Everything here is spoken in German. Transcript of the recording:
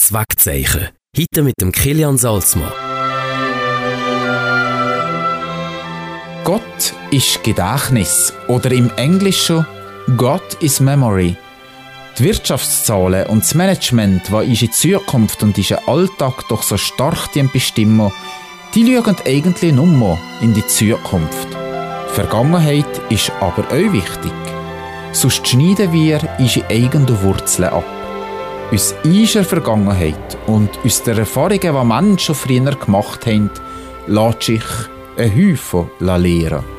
Gottes Wegzeichen. Heute mit dem Kilian Salzmann. Gott ist Gedächtnis oder im Englischen God is Memory. Die Wirtschaftszahlen und das Management, das unsere Zukunft und unseren Alltag doch so stark bestimmen, die schauen eigentlich nur in die Zukunft. Die Vergangenheit ist aber auch wichtig. Sonst schneiden wir unsere eigenen Wurzeln ab. Aus unserer Vergangenheit und aus den Erfahrungen, die Menschen früher gemacht haben, lässt sich ein Häufchen lehren.